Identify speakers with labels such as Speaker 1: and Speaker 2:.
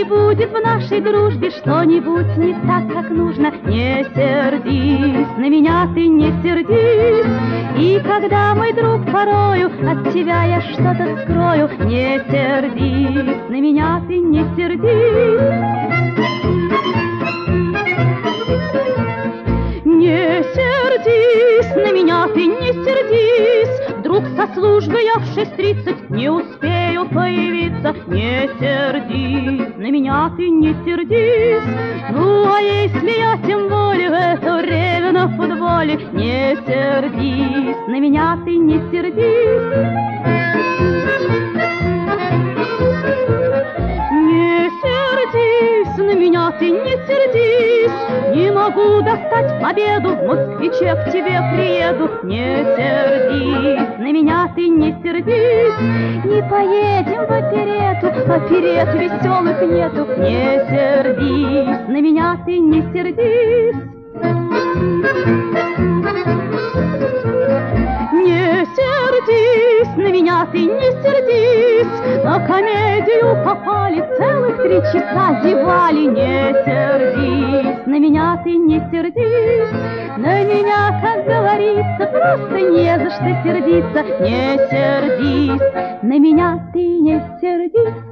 Speaker 1: И будет в нашей дружбе что-нибудь не так, как нужно. Не сердись на меня, ты не сердись. И когда, мой друг, порою от тебя я что-то скрою, не сердись на меня, ты не сердись. Не сердись на меня, ты не сердись. Вдруг со службы я в 6:30 не успею появиться. Не сердись на меня, ты не сердись. Ну, а если я тем более в это время на футболе, не сердись на меня, ты не сердись. Не сердись на меня, ты не сердись. Не могу достать победу, в москвиче к тебе приеду. Не сердись на меня, ты не сердись. Не поедем в оперету, оперет веселых нету. Не сердись на меня, ты не сердись. Не сердись на меня, ты не сердись. На комедию попали, целых 3 часа зевали. Не сердись на меня, ты не сердись. На меня, как говорится, просто не за что сердиться. Не сердись на меня, ты не сердись.